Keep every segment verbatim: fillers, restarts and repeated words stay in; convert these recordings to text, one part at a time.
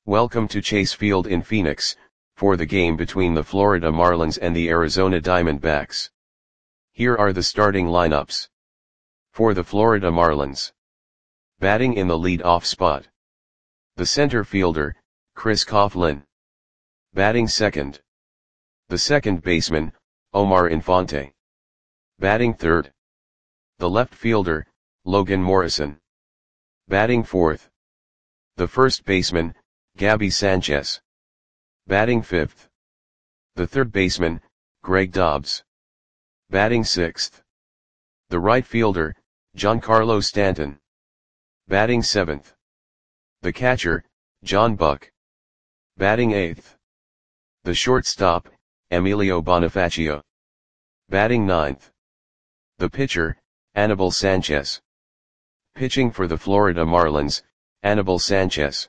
Welcome to Chase Field in Phoenix, for the game between the Florida Marlins and the Arizona Diamondbacks. Here are the starting lineups. For the Florida Marlins. Batting in the lead-off spot. The center fielder, Chris Coghlan. Batting second. The second baseman, Omar Infante. Batting third. The left fielder, Logan Morrison. Batting fourth. The first baseman, Gabby Sanchez. Batting fifth. The third baseman, Greg Dobbs. Batting sixth. The right fielder, Giancarlo Stanton. Batting seventh. The catcher, John Buck. Batting eighth. The shortstop, Emilio Bonifacio. Batting ninth. The pitcher, Anibal Sanchez. Pitching for the Florida Marlins, Anibal Sanchez.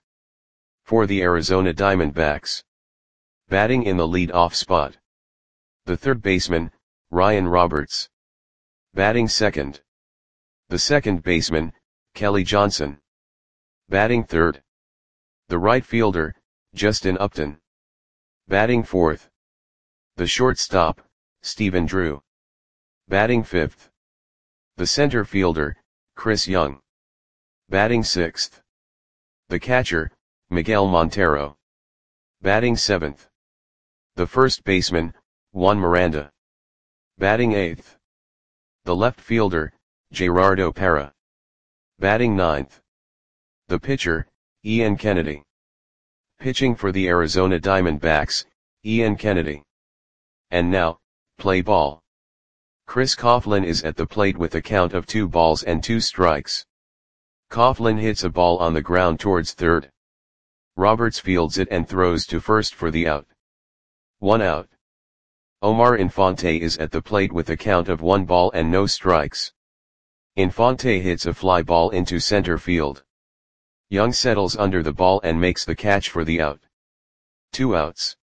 For the Arizona Diamondbacks. Batting in the lead-off spot. The third baseman, Ryan Roberts. Batting second. The second baseman, Kelly Johnson. Batting third. The right fielder, Justin Upton. Batting fourth. The shortstop, Stephen Drew. Batting fifth. The center fielder, Chris Young. Batting sixth. The catcher, Miguel Montero. Batting seventh. The first baseman, Juan Miranda. Batting eighth. The left fielder, Gerardo Parra. Batting ninth. The pitcher, Ian Kennedy. Pitching for the Arizona Diamondbacks, Ian Kennedy. And now, play ball. Chris Coghlan is at the plate with a count of two balls and two strikes. Coghlan hits a ball on the ground towards third. Roberts fields it and throws to first for the out. One out. Omar Infante is at the plate with a count of one ball and no strikes. Infante hits a fly ball into center field. Young settles under the ball and makes the catch for the out. Two outs.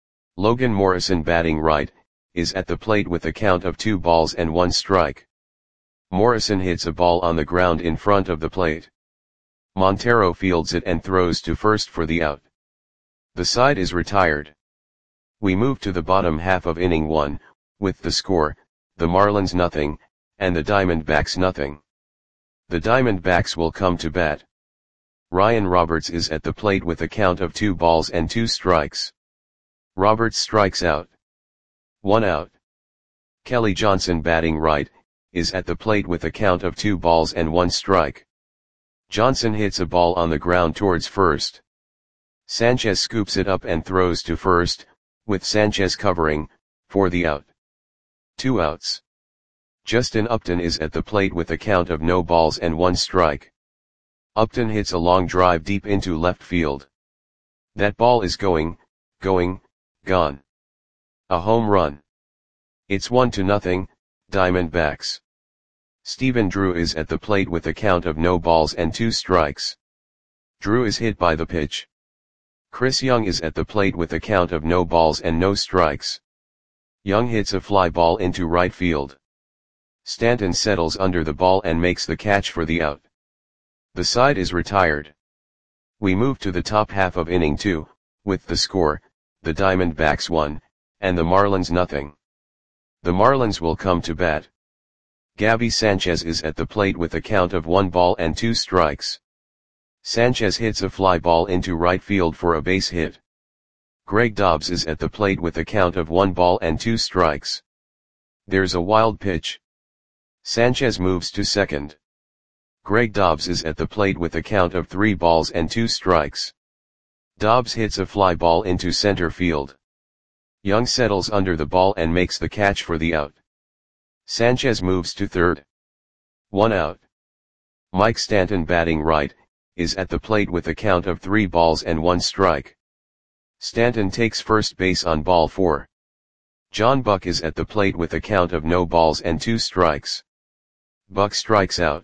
Logan Morrison, batting right, is at the plate with a count of two balls and one strike. Morrison hits a ball on the ground in front of the plate. Montero fields it and throws to first for the out. The side is retired. We move to the bottom half of inning one, with the score, the Marlins nothing, and the Diamondbacks nothing. The Diamondbacks will come to bat. Ryan Roberts is at the plate with a count of two balls and two strikes. Roberts strikes out. One out. Kelly Johnson, batting right, is at the plate with a count of two balls and one strike. Johnson hits a ball on the ground towards first. Sanchez scoops it up and throws to first, with Sanchez covering, for the out. Two outs. Justin Upton is at the plate with a count of no balls and one strike. Upton hits a long drive deep into left field. That ball is going, going, gone. A home run. It's one to nothing, Diamondbacks. Stephen Drew is at the plate with a count of no balls and two strikes. Drew is hit by the pitch. Chris Young is at the plate with a count of no balls and no strikes. Young hits a fly ball into right field. Stanton settles under the ball and makes the catch for the out. The side is retired. We move to the top half of inning two, with the score, the Diamondbacks one, and the Marlins nothing. The Marlins will come to bat. Gabby Sanchez is at the plate with a count of one ball and two strikes. Sanchez hits a fly ball into right field for a base hit. Greg Dobbs is at the plate with a count of one ball and two strikes. There's a wild pitch. Sanchez moves to second. Greg Dobbs is at the plate with a count of three balls and two strikes. Dobbs hits a fly ball into center field. Young settles under the ball and makes the catch for the out. Sanchez moves to third. One out. Mike Stanton, batting right, is at the plate with a count of three balls and one strike. Stanton takes first base on ball four. John Buck is at the plate with a count of no balls and two strikes. Buck strikes out.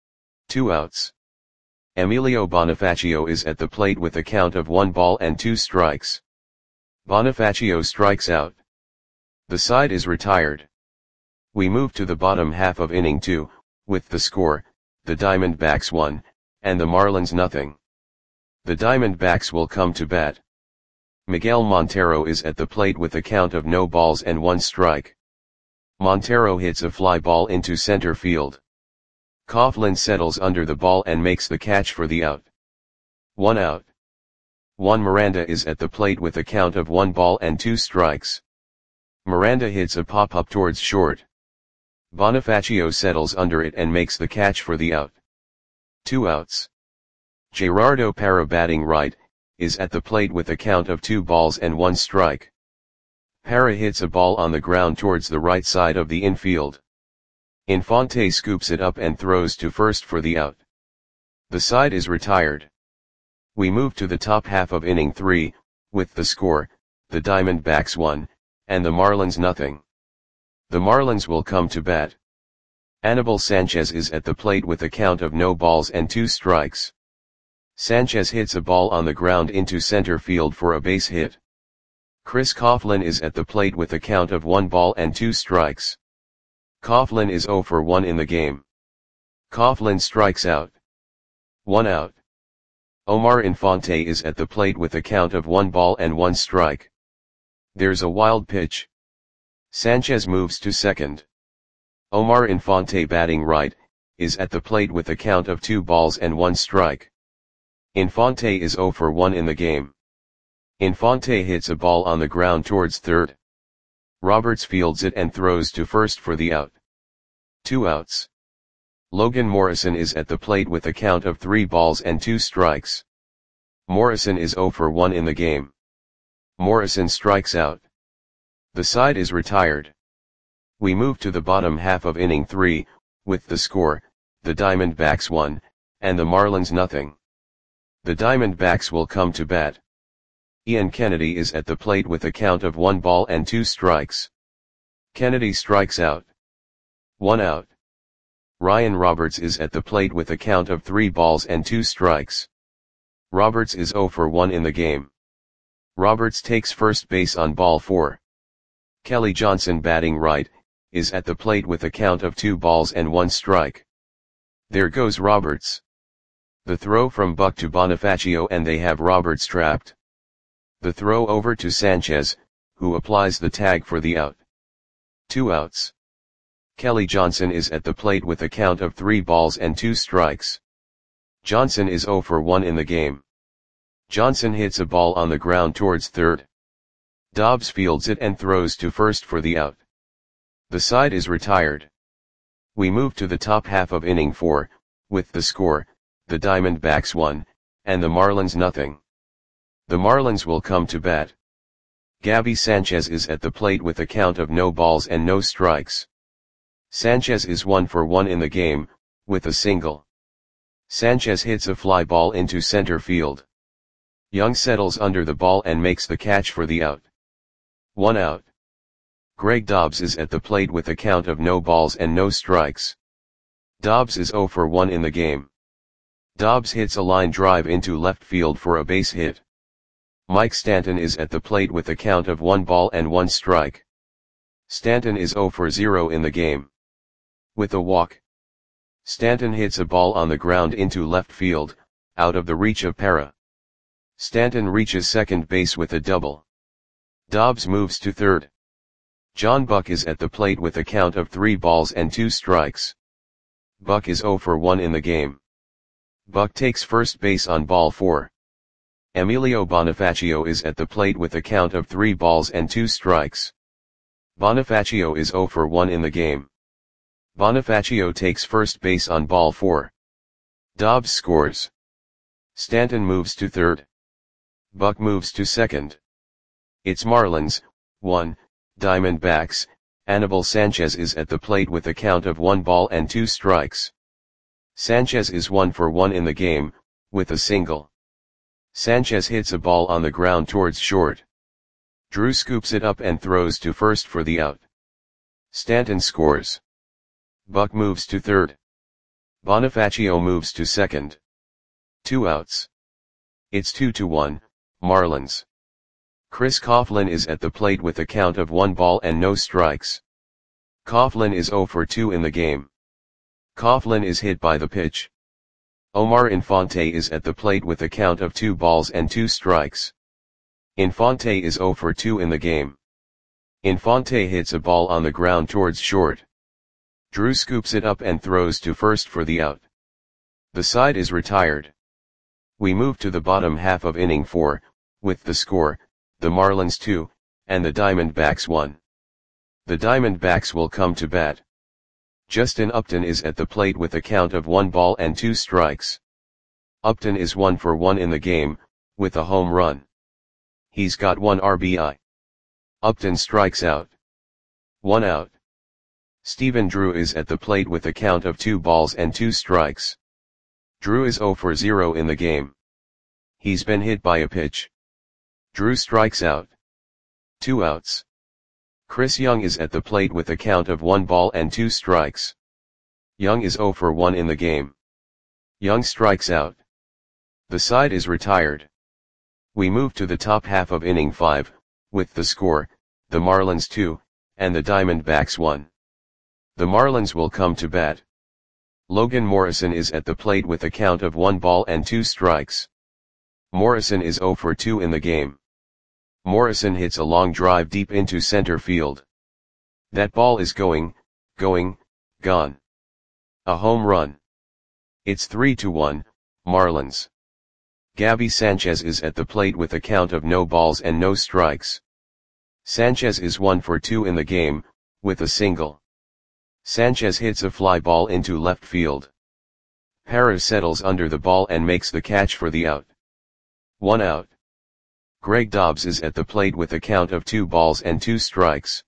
Two outs. Emilio Bonifacio is at the plate with a count of one ball and two strikes. Bonifacio strikes out. The side is retired. We move to the bottom half of inning two, with the score, the Diamondbacks one, and the Marlins nothing. The Diamondbacks will come to bat. Miguel Montero is at the plate with a count of no balls and one strike. Montero hits a fly ball into center field. Coughlin settles under the ball and makes the catch for the out. One out. Juan Miranda is at the plate with a count of one ball and two strikes. Miranda hits a pop-up towards short. Bonifacio settles under it and makes the catch for the out. Two outs. Gerardo Parra, batting right, is at the plate with a count of two balls and one strike. Parra hits a ball on the ground towards the right side of the infield. Infante scoops it up and throws to first for the out. The side is retired. We move to the top half of inning three, with the score, the Diamondbacks one, and the Marlins nothing. The Marlins will come to bat. Anibal Sanchez is at the plate with a count of no balls and two strikes. Sanchez hits a ball on the ground into center field for a base hit. Chris Coughlin is at the plate with a count of one ball and two strikes. Coughlin is zero for one in the game. Coughlin strikes out. One out. Omar Infante is at the plate with a count of one ball and one strike. There's a wild pitch. Sanchez moves to second. Omar Infante, batting right, is at the plate with a count of two balls and one strike. Infante is zero for one in the game. Infante hits a ball on the ground towards third. Roberts fields it and throws to first for the out. Two outs. Logan Morrison is at the plate with a count of three balls and two strikes. Morrison is zero for one in the game. Morrison strikes out. The side is retired. We move to the bottom half of inning three, with the score, the Diamondbacks one, and the Marlins nothing. The Diamondbacks will come to bat. Ian Kennedy is at the plate with a count of one ball and two strikes. Kennedy strikes out. One out. Ryan Roberts is at the plate with a count of three balls and two strikes. Roberts is zero for one in the game. Roberts takes first base on ball four. Kelly Johnson, batting right, is at the plate with a count of two balls and one strike. There goes Roberts. The throw from Buck to Bonifacio and they have Roberts trapped. The throw over to Sanchez, who applies the tag for the out. Two outs. Kelly Johnson is at the plate with a count of three balls and two strikes. Johnson is zero for one in the game. Johnson hits a ball on the ground towards third. Dobbs fields it and throws to first for the out. The side is retired. We move to the top half of inning four, with the score, the Diamondbacks one, and the Marlins nothing. The Marlins will come to bat. Gabby Sanchez is at the plate with a count of no balls and no strikes. Sanchez is one for one in the game, with a single. Sanchez hits a fly ball into center field. Young settles under the ball and makes the catch for the out. One out. Greg Dobbs is at the plate with a count of no balls and no strikes. Dobbs is zero for one in the game. Dobbs hits a line drive into left field for a base hit. Mike Stanton is at the plate with a count of one ball and one strike. Stanton is zero for zero in the game. With a walk. Stanton hits a ball on the ground into left field, out of the reach of Parra. Stanton reaches second base with a double. Dobbs moves to third. John Buck is at the plate with a count of three balls and two strikes. Buck is zero for one in the game. Buck takes first base on ball four. Emilio Bonifacio is at the plate with a count of three balls and two strikes. Bonifacio is zero for one in the game. Bonifacio takes first base on ball four. Dobbs scores. Stanton moves to third. Buck moves to second. It's Marlins, one, Diamondbacks. Anibal Sanchez is at the plate with a count of one ball and two strikes. Sanchez is one for one in the game, with a single. Sanchez hits a ball on the ground towards short. Drew scoops it up and throws to first for the out. Stanton scores. Buck moves to third. Bonifacio moves to second. Two outs. It's two to one, Marlins. Chris Coughlin is at the plate with a count of one ball and no strikes. Coughlin is zero for two in the game. Coughlin is hit by the pitch. Omar Infante is at the plate with a count of two balls and two strikes. Infante is zero for two in the game. Infante hits a ball on the ground towards short. Drew scoops it up and throws to first for the out. The side is retired. We move to the bottom half of inning four, with the score, the Marlins two, and the Diamondbacks one. The Diamondbacks will come to bat. Justin Upton is at the plate with a count of one ball and two strikes. Upton is one for one in the game, with a home run. He's got one R B I. Upton strikes out. One out. Stephen Drew is at the plate with a count of two balls and two strikes. Drew is zero for zero in the game. He's been hit by a pitch. Drew strikes out. Two outs. Chris Young is at the plate with a count of one ball and two strikes. Young is zero for one in the game. Young strikes out. The side is retired. We move to the top half of inning five, with the score, the Marlins two, and the Diamondbacks one. The Marlins will come to bat. Logan Morrison is at the plate with a count of one ball and two strikes. Morrison is zero for two in the game. Morrison hits a long drive deep into center field. That ball is going, going, gone. A home run. It's three to one, Marlins. Gabby Sanchez is at the plate with a count of no balls and no strikes. Sanchez is one for two in the game, with a single. Sanchez hits a fly ball into left field. Parra settles under the ball and makes the catch for the out. One out. Greg Dobbs is at the plate with a count of two balls and two strikes.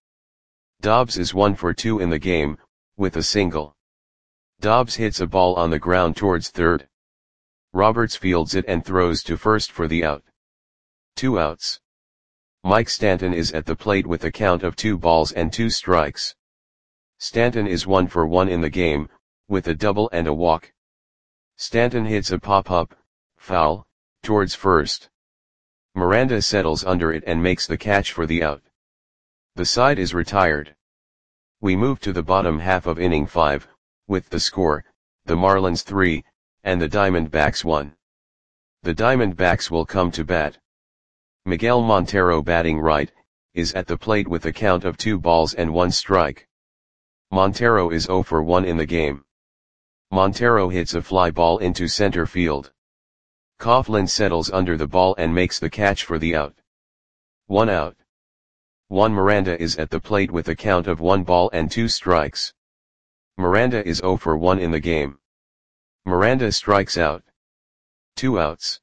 Dobbs is one for two in the game, with a single. Dobbs hits a ball on the ground towards third. Roberts fields it and throws to first for the out. Two outs. Mike Stanton is at the plate with a count of two balls and two strikes. Stanton is one for one in the game, with a double and a walk. Stanton hits a pop-up, foul, towards first. Miranda settles under it and makes the catch for the out. The side is retired. We move to the bottom half of inning five, with the score, the Marlins three, and the Diamondbacks one. The Diamondbacks will come to bat. Miguel Montero, batting right, is at the plate with a count of two balls and one strike. Montero is zero for one in the game. Montero hits a fly ball into center field. Coughlin settles under the ball and makes the catch for the out. One out. Juan Miranda is at the plate with a count of one ball and two strikes. Miranda is zero for one in the game. Miranda strikes out. Two outs.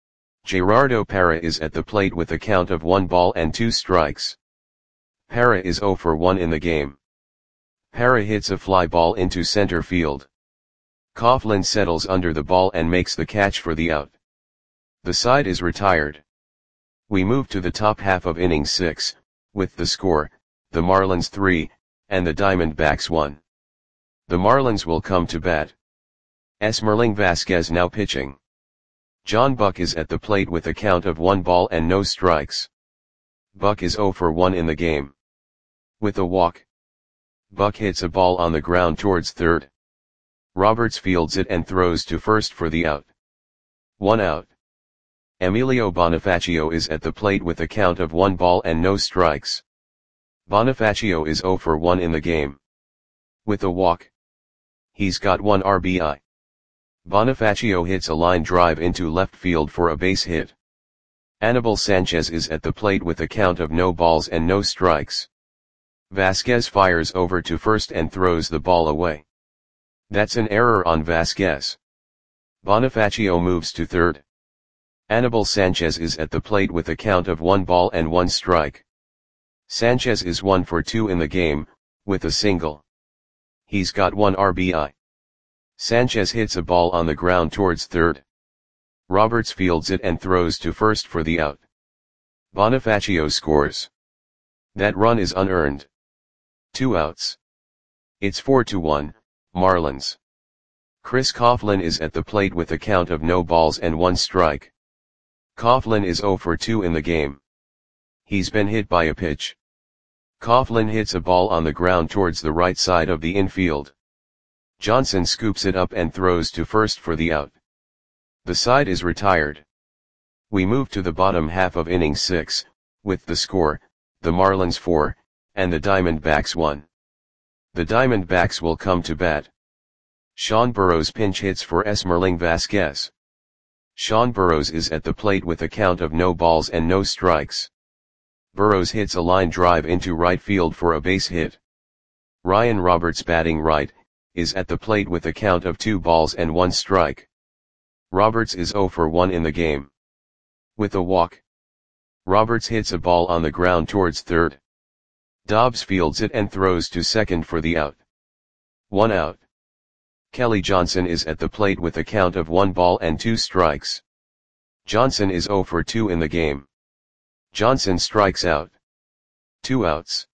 Gerardo Parra is at the plate with a count of one ball and two strikes. Parra is zero for one in the game. Parra hits a fly ball into center field. Coughlin settles under the ball and makes the catch for the out. The side is retired. We move to the top half of inning six, with the score, the Marlins three, and the Diamondbacks one. The Marlins will come to bat. Esmerling Vasquez now pitching. John Buck is at the plate with a count of one ball and no strikes. Buck is zero for one in the game. With a walk. Buck hits a ball on the ground towards third. Roberts fields it and throws to first for the out. One out. Emilio Bonifacio is at the plate with a count of one ball and no strikes. Bonifacio is zero for one in the game. With a walk. He's got one R B I. Bonifacio hits a line drive into left field for a base hit. Anibal Sanchez is at the plate with a count of no balls and no strikes. Vasquez fires over to first and throws the ball away. That's an error on Vasquez. Bonifacio moves to third. Anibal Sanchez is at the plate with a count of one ball and one strike. Sanchez is one for two in the game, with a single. He's got one R B I. Sanchez hits a ball on the ground towards third. Roberts fields it and throws to first for the out. Bonifacio scores. That run is unearned. Two outs. It's four to one, Marlins. Chris Coughlin is at the plate with a count of no balls and one strike. Coughlin is zero for two in the game. He's been hit by a pitch. Coughlin hits a ball on the ground towards the right side of the infield. Johnson scoops it up and throws to first for the out. The side is retired. We move to the bottom half of inning six, with the score, the Marlins four, and the Diamondbacks one. The Diamondbacks will come to bat. Sean Burrows pinch hits for Esmerling Vasquez. Sean Burrows is at the plate with a count of no balls and no strikes. Burrows hits a line drive into right field for a base hit. Ryan Roberts, batting right, is at the plate with a count of two balls and one strike. Roberts is oh for one in the game. With a walk, Roberts hits a ball on the ground towards third. Dobbs fields it and throws to second for the out. One out. Kelly Johnson is at the plate with a count of one ball and two strikes. Johnson is oh for two in the game. Johnson strikes out. Two outs.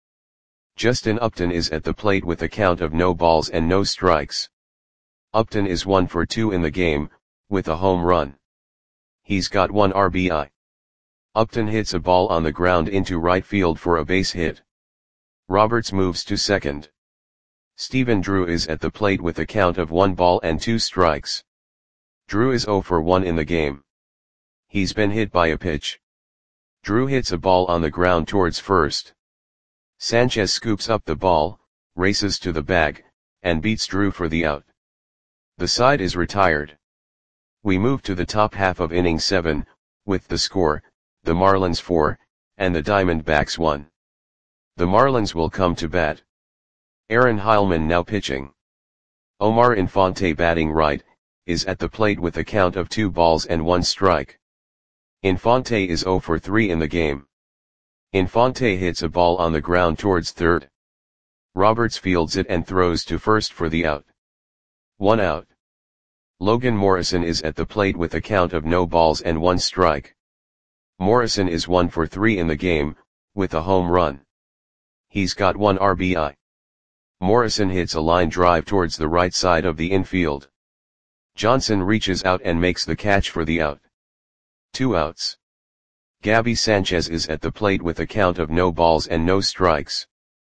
Justin Upton is at the plate with a count of no balls and no strikes. Upton is one for two in the game, with a home run. He's got one R B I. Upton hits a ball on the ground into right field for a base hit. Roberts moves to second. Stephen Drew is at the plate with a count of one ball and two strikes. Drew is oh for one in the game. He's been hit by a pitch. Drew hits a ball on the ground towards first. Sanchez scoops up the ball, races to the bag, and beats Drew for the out. The side is retired. We move to the top half of inning seven, with the score, the Marlins four, and the Diamondbacks one. The Marlins will come to bat. Aaron Heilman now pitching. Omar Infante, batting right, is at the plate with a count of two balls and one strike. Infante is oh for three in the game. Infante hits a ball on the ground towards third. Roberts fields it and throws to first for the out. One out. Logan Morrison is at the plate with a count of no balls and one strike. Morrison is one for three in the game, with a home run. He's got one R B I. Morrison hits a line drive towards the right side of the infield. Johnson reaches out and makes the catch for the out. Two outs. Gabby Sanchez is at the plate with a count of no balls and no strikes.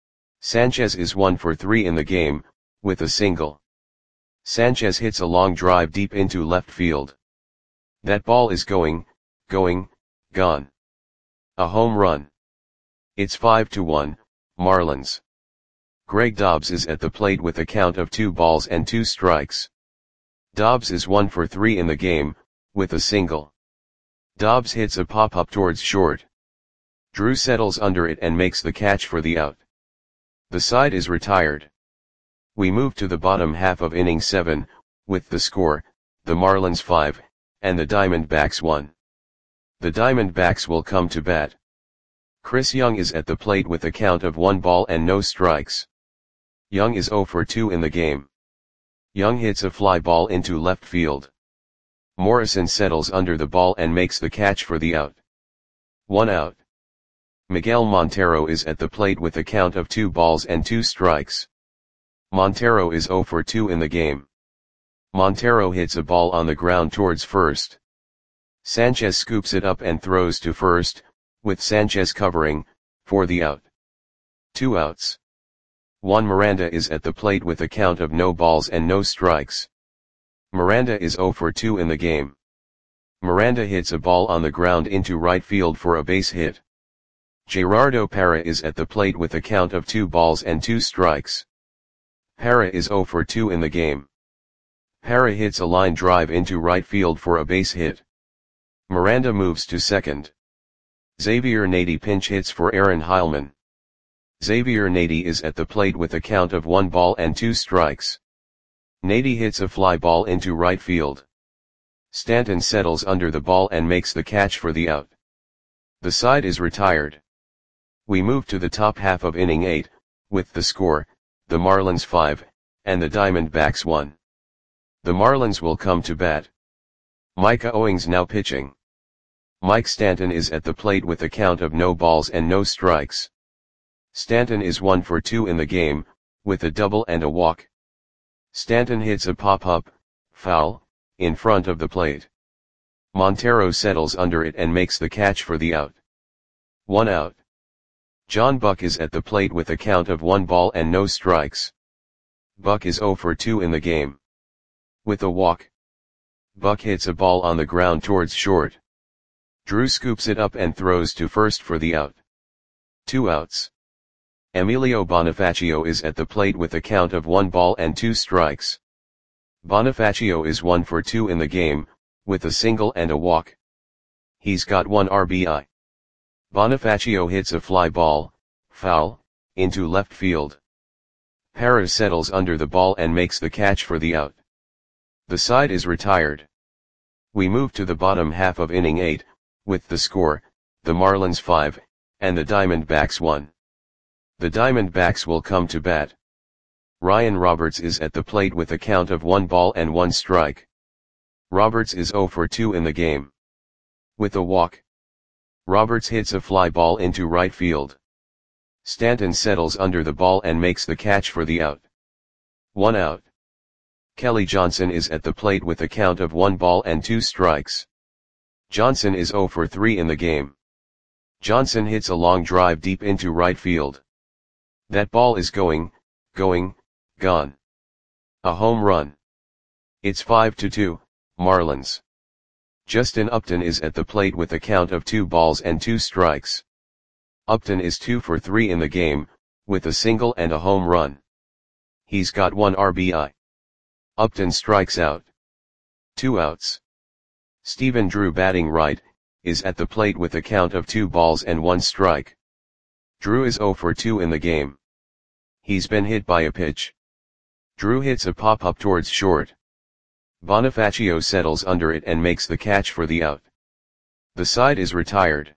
Sanchez is one for three in the game, with a single. Sanchez hits a long drive deep into left field. That ball is going, going, gone. A home run. It's five to one, Marlins. Greg Dobbs is at the plate with a count of two balls and two strikes. Dobbs is one for three in the game, with a single. Dobbs hits a pop-up towards short. Drew settles under it and makes the catch for the out. The side is retired. We move to the bottom half of inning seven, with the score, the Marlins five, and the Diamondbacks one. The Diamondbacks will come to bat. Chris Young is at the plate with a count of one ball and no strikes. Young is oh for two in the game. Young hits a fly ball into left field. Morrison settles under the ball and makes the catch for the out. One out. Miguel Montero is at the plate with a count of two balls and two strikes. Montero is oh for two in the game. Montero hits a ball on the ground towards first. Sanchez scoops it up and throws to first, with Sanchez covering, for the out. Two outs. Juan Miranda is at the plate with a count of no balls and no strikes. Miranda is oh for two in the game. Miranda hits a ball on the ground into right field for a base hit. Gerardo Parra is at the plate with a count of two balls and two strikes. Parra is oh for two in the game. Parra hits a line drive into right field for a base hit. Miranda moves to second. Xavier Nady pinch hits for Aaron Heilman. Xavier Nady is at the plate with a count of one ball and two strikes. Nady hits a fly ball into right field. Stanton settles under the ball and makes the catch for the out. The side is retired. We move to the top half of inning eight, with the score, the Marlins five, and the Diamondbacks one. The Marlins will come to bat. Micah Owings now pitching. Mike Stanton is at the plate with a count of no balls and no strikes. Stanton is one for two in the game, with a double and a walk. Stanton hits a pop-up, foul, in front of the plate. Montero settles under it and makes the catch for the out. One out. John Buck is at the plate with a count of one ball and no strikes. Buck is oh for two in the game. With a walk. Buck hits a ball on the ground towards short. Drew scoops it up and throws to first for the out. Two outs. Emilio Bonifacio is at the plate with a count of one ball and two strikes. Bonifacio is one for two in the game, with a single and a walk. He's got one R B I. Bonifacio hits a fly ball, foul, into left field. Parra settles under the ball and makes the catch for the out. The side is retired. We move to the bottom half of inning eight, with the score, the Marlins five, and the Diamondbacks one. The Diamondbacks will come to bat. Ryan Roberts is at the plate with a count of one ball and one strike. Roberts is zero for two in the game. With a walk. Roberts hits a fly ball into right field. Stanton settles under the ball and makes the catch for the out. One out. Kelly Johnson is at the plate with a count of one ball and two strikes. Johnson is zero for three in the game. Johnson hits a long drive deep into right field. That ball is going, going, gone. A home run. It's five to two, Marlins. Justin Upton is at the plate with a count of two balls and two strikes. Upton is two for three in the game, with a single and a home run. He's got one R B I. Upton strikes out. Two outs. Stephen Drew, batting right, is at the plate with a count of two balls and one strike. Drew is zero for two in the game. He's been hit by a pitch. Drew hits a pop-up towards short. Bonifacio settles under it and makes the catch for the out. The side is retired.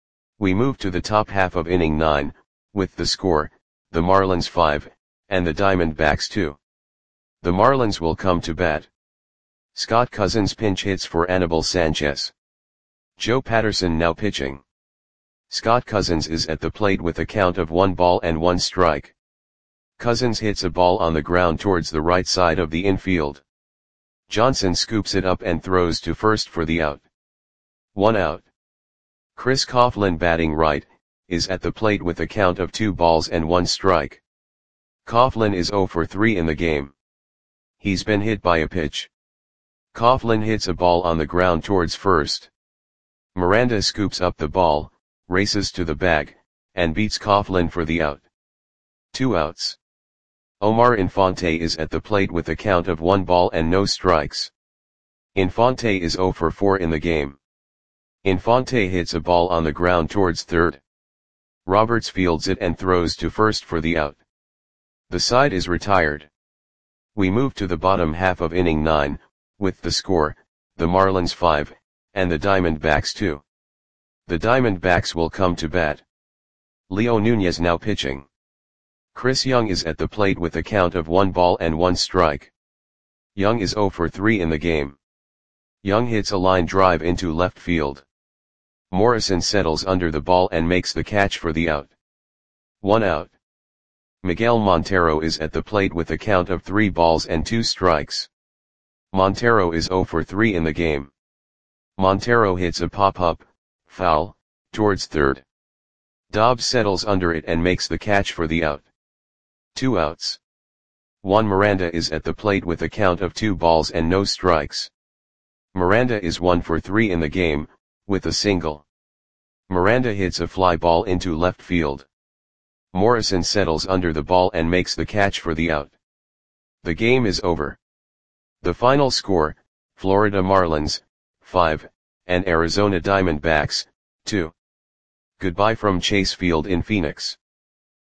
We move to the top half of inning nine, with the score, the Marlins five, and the Diamondbacks two. The Marlins will come to bat. Scott Cousins pinch hits for Anibal Sanchez. Joe Patterson now pitching. Scott Cousins is at the plate with a count of one ball and one strike. Cousins hits a ball on the ground towards the right side of the infield. Johnson scoops it up and throws to first for the out. One out. Chris Coughlin, batting right, is at the plate with a count of two balls and one strike. Coughlin is zero for three in the game. He's been hit by a pitch. Coughlin hits a ball on the ground towards first. Miranda scoops up the ball, races to the bag, and beats Coughlin for the out. Two outs. Omar Infante is at the plate with a count of one ball and no strikes. Infante is zero for four in the game. Infante hits a ball on the ground towards third. Roberts fields it and throws to first for the out. The side is retired. We move to the bottom half of inning nine, with the score, the Marlins five, and the Diamondbacks two. The Diamondbacks will come to bat. Leo Nunez now pitching. Chris Young is at the plate with a count of one ball and one strike. Young is zero for three in the game. Young hits a line drive into left field. Morrison settles under the ball and makes the catch for the out. One out. Miguel Montero is at the plate with a count of three balls and two strikes. Montero is zero for three in the game. Montero hits a pop-up, foul, towards third. Dobbs settles under it and makes the catch for the out. Two outs. Juan Miranda is at the plate with a count of two balls and no strikes. Miranda is one for three in the game, with a single. Miranda hits a fly ball into left field. Morrison settles under the ball and makes the catch for the out. The game is over. The final score, Florida Marlins, five, and Arizona Diamondbacks, two. Goodbye from Chase Field in Phoenix.